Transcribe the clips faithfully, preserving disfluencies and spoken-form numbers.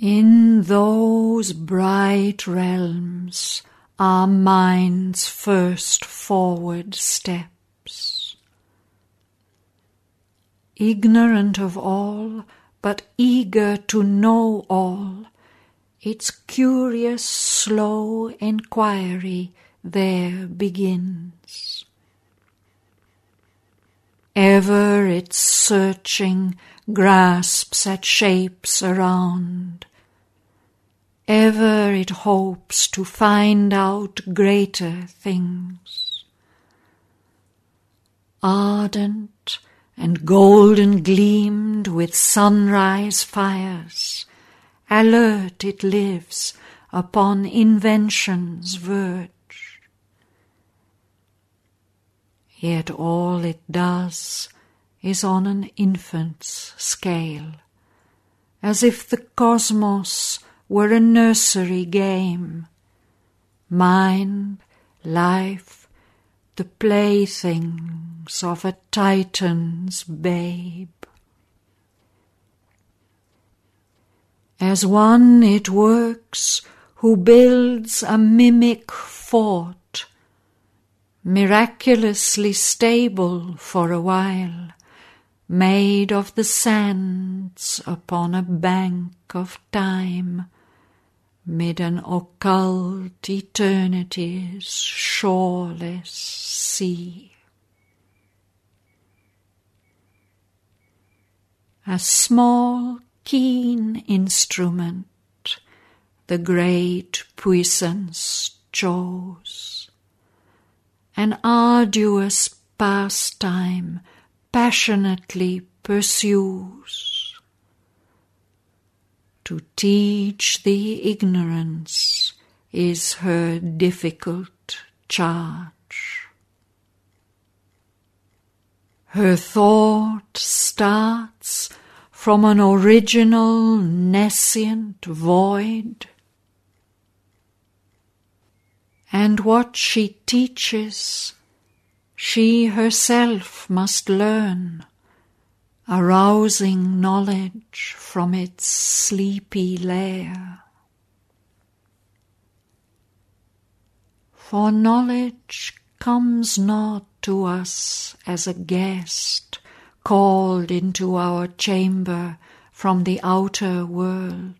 In those bright realms are mind's first forward steps. Ignorant of all, but eager to know all, its curious, slow enquiry there begins. Ever its searching grasps at shapes around. Ever it hopes to find out greater things. Ardent and golden gleamed with sunrise fires, alert it lives upon invention's verge. Yet all it does is on an infant's scale, as if the cosmos were a nursery game, mind, life, the playthings of a Titan's babe. As one it works who builds a mimic fort, miraculously stable for a while, made of the sands upon a bank of time, mid an occult eternity's shoreless sea. A small, keen instrument the great puissance chose, an arduous pastime passionately pursues, to teach the ignorance is her difficult charge. Her thought starts from an original nescient void, and what she teaches she herself must learn, arousing knowledge from its sleepy lair. For knowledge comes not to us as a guest called into our chamber from the outer world.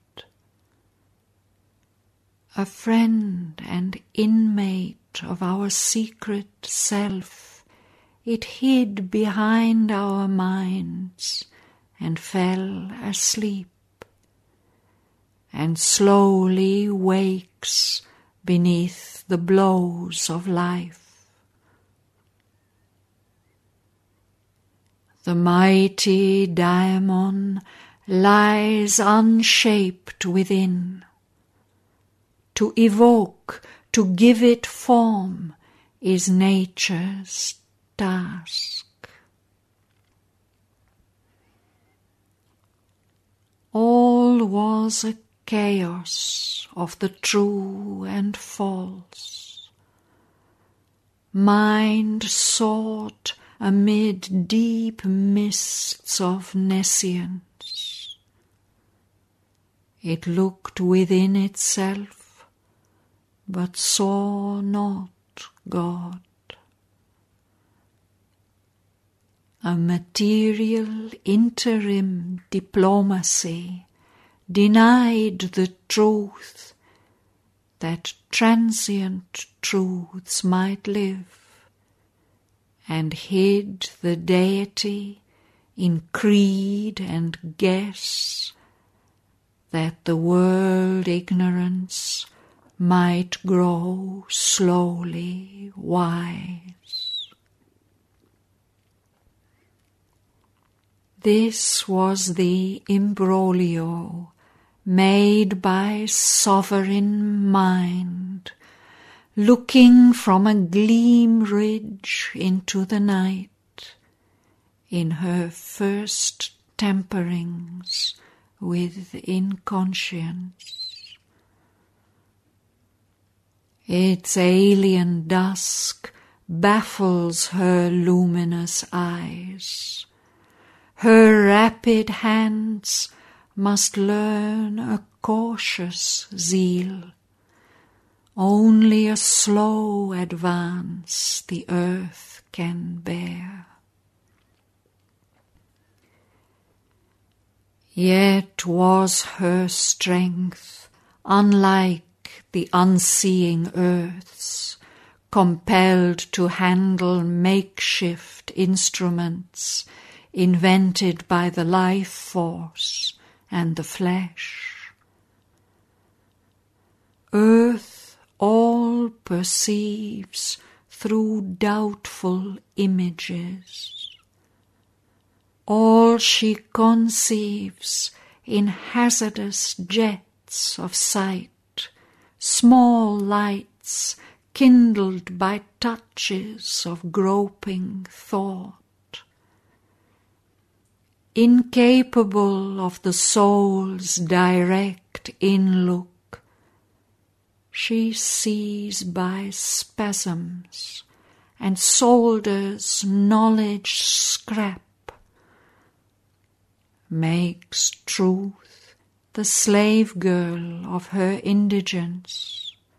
A friend and inmate of our secret self, it hid behind our minds and fell asleep, and slowly wakes beneath the blows of life. The mighty daemon lies unshaped within. To evoke, to give it form, is nature's task. All was a chaos of the true and false. Mind sought amid deep mists of nescience. It looked within itself, but saw not God. A material interim diplomacy denied the truth that transient truths might live, and hid the deity in creed and guess, that the world ignorance might grow slowly wise. This was the imbroglio made by sovereign mind, looking from a gleam ridge into the night, in her first temperings with inconscience. Its alien dusk baffles her luminous eyes. Her rapid hands must learn a cautious zeal. Only a slow advance the earth can bear. Yet was her strength unlike the unseeing earth's, compelled to handle makeshift instruments invented by the life force and the flesh. Earth all perceives through doubtful images. All she conceives in hazardous jets of sight, small lights kindled by touches of groping thought. Incapable of the soul's direct inlook, she sees by spasms and solders knowledge scrap, makes truth the slave girl of her indigence,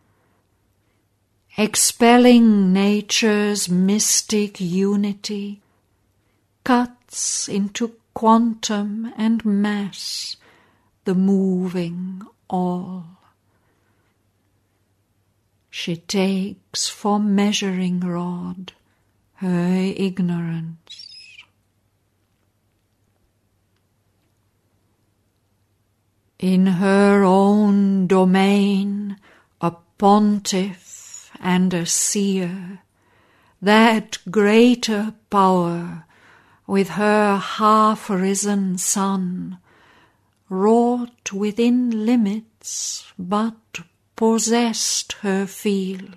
expelling nature's mystic unity, cuts into quantum and mass the moving all. She takes for measuring rod her ignorance. In her own domain, a pontiff and a seer, that greater power with her half-risen sun wrought within limits but possessed her field.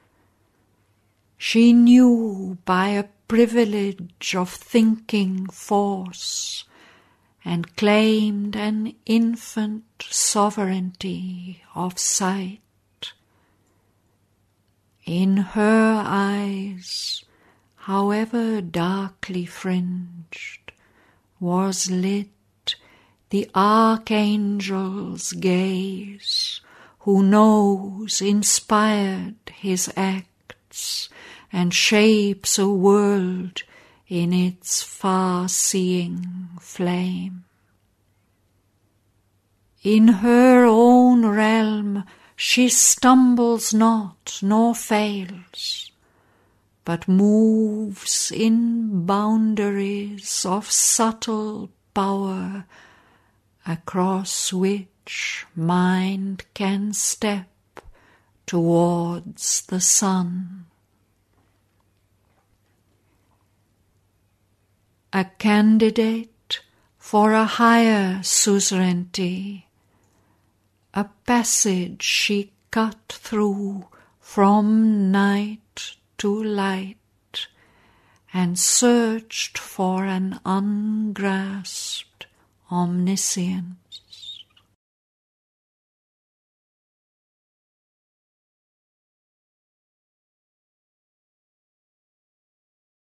She knew by a privilege of thinking force and claimed an infant sovereignty of sight. In her eyes, however darkly fringed, was lit the archangel's gaze, who knows inspired his acts and shapes a world in its far-seeing flame. In her own realm she stumbles not nor fails, but moves in boundaries of subtle power, across which mind can step towards the sun. A candidate for a higher suzerainty, a passage she cut through from night to light, and searched for an ungrasped omniscience.